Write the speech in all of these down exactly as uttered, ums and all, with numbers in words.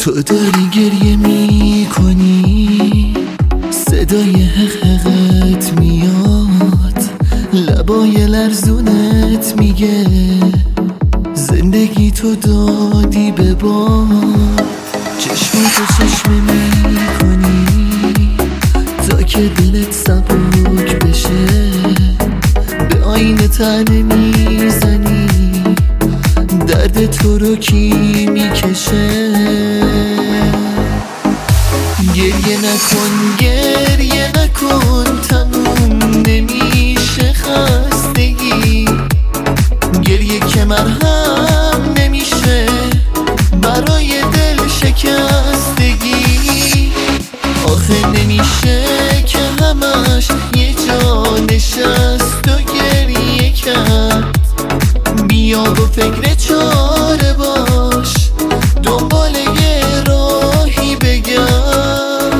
تو داری گریه می کنی، صدای حقیقت میاد، لبای لرزونت میگه زندگی تو دادی به باد. چشماتو چشمه می کنی تا که دلت سبک بشه، به آینه تنه میزنی درد تو رو کی میکشه. گریه نکن گریه نکن تموم نمیشه خستگی، گریه که مرهم نمیشه برای دل شکستگی. آخه نمیشه که همش یه جا نشست و گریه کرد، بیا و فکر چاره باش، دنبال یه راهی بگرد.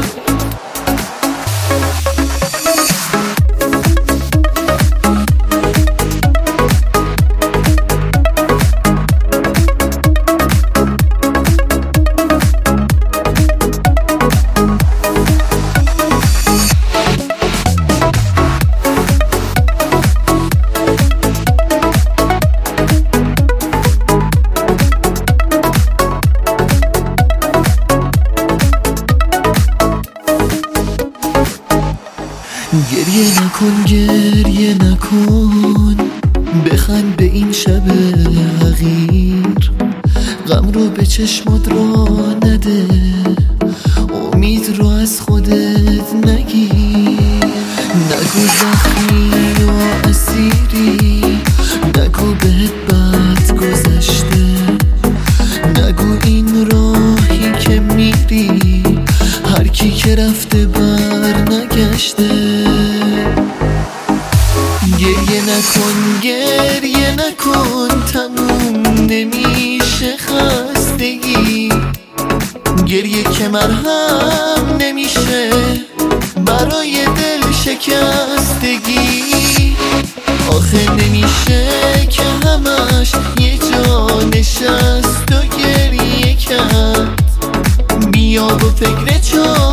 گریه نکن گریه نکن، بخند به این شب حقیر، غم رو به چشمات را نده، امید رو از خودت نگیر. نگو زخمی و اسیری، نگو بهت بد گذشته، نگو این راهی که میری هر کی که رفته بر نگشته. گریه نکن گریه نکن تموم نمیشه خستگی، گریه که مرهم نمیشه برای دل شکستگی. آخه نمیشه که همش یه جا نشست و گریه کرد، بیا و فکر چا